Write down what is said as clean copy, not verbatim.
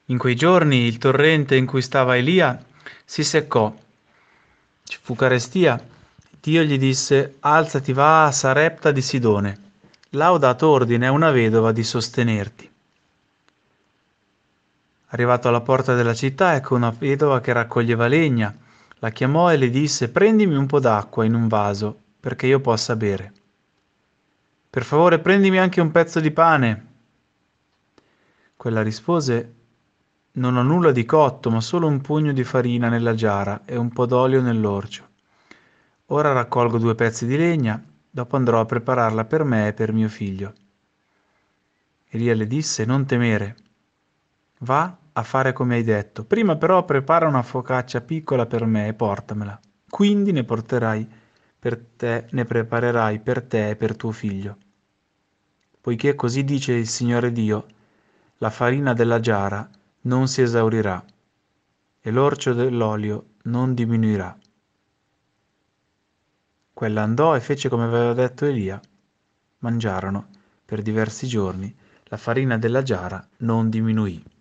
In quei giorni il torrente in cui stava Elia si seccò. Ci fu carestia. Dio gli disse: Alzati, va a Sarepta di Sidone. Là ho dato ordine a una vedova di sostenerti. Arrivato alla porta della città, ecco una vedova che raccoglieva legna. La chiamò e le disse: Prendimi un po' d'acqua in un vaso, perché io possa bere. Per favore, prendimi anche un pezzo di pane. Quella rispose: Non ho nulla di cotto, ma solo un pugno di farina nella giara e un po' d'olio nell'orcio. Ora raccolgo 2 pezzi di legna, dopo andrò a prepararla per me e per mio figlio. Elia le disse: Non temere, va a fare come hai detto. Prima però prepara una focaccia piccola per me e portamela. Quindi ne preparerai per te e per tuo figlio. Poiché così dice il Signore Dio, la farina della giara non si esaurirà e l'orcio dell'olio non diminuirà. Quella andò e fece come aveva detto Elia. Mangiarono per diversi giorni, la farina della giara non diminuì.